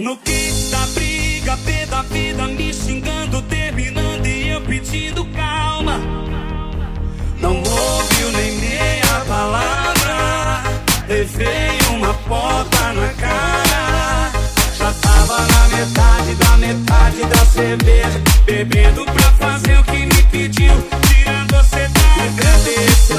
No que da briga, pé da vida, me xingando, terminando e eu pedindo calma. Não ouviu nem meia palavra, levei uma porta na cara. Já tava na metade da cerveja, bebendo pra fazer o que me pediu, tirando você da cabeça.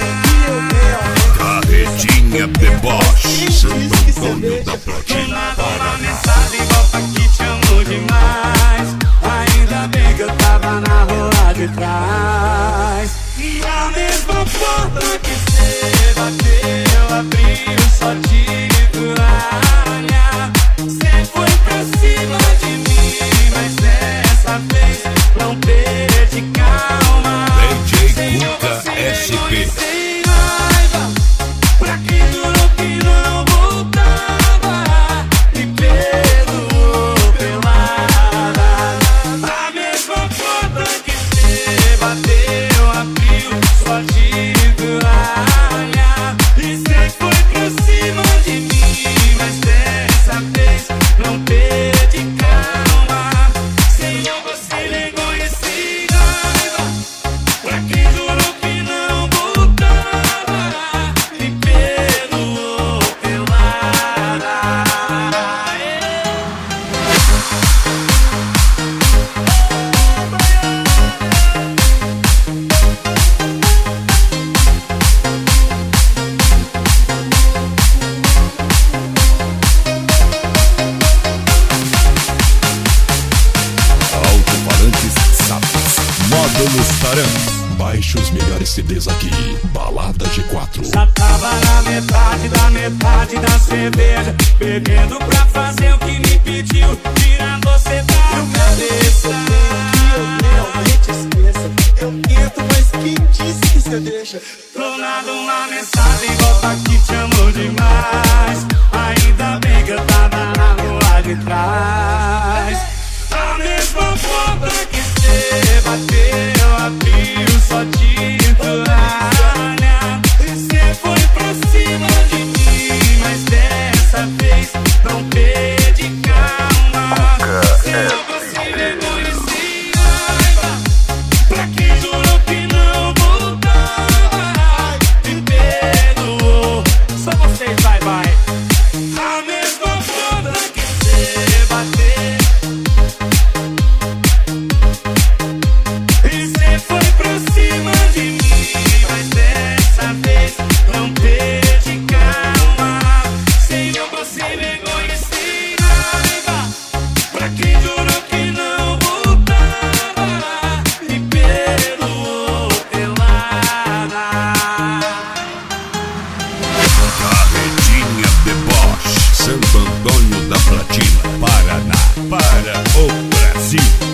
Carretinha deboche, Santo Antônio da Platina, Uma mensagem volta que te amo demais. Ainda bem que eu tava na rua de trás. Na mesma porta que cê bateu, abriu só de toalha. Cê foi pra cima de mim, mas dessa vez não perdi calma. DJ Cuca SP. Sem raiva, pra que jurou que não voltava, me perdoou pelada. A mesma porta que cê bateu, abriu só de toalha. E cê foi pra cima de mim, mas dessa vez não perdi calma. Senhor, você negou esse raiva, pra que jurou que não voltava, me perdoou pelada. Alto-falantes Sapiens, módulos Taran. Baixe os melhores CDs aqui, Balada G4. Já tava na metade da cerveja, bebendo pra fazer o que me pediu, tirando você da cabeça. Eu realmente esqueça. Eu tento, mas quem disse que cê deixa? Clonado uma mensagem, volta que te amo demais. Ainda bem que eu tava na rua de trás. A mesma porta que cê bateu, abriu só de toalha. Cê foi pra cima de mim, mas dessa vez não perdi calma. Senão você negou esse raiva, pra que jurou que não voltava, me perdoou. Só vocês, vai. A mesma porta que cê bateu, e cê foi pra cima de mim, mas dessa vez não perdi calma. Senhor, você negou esse raiva, pra que jurou que não voltava, me perdoou pelada. Carretinha deboche, Santo Antônio da Platina, Paraná, para o Brasil.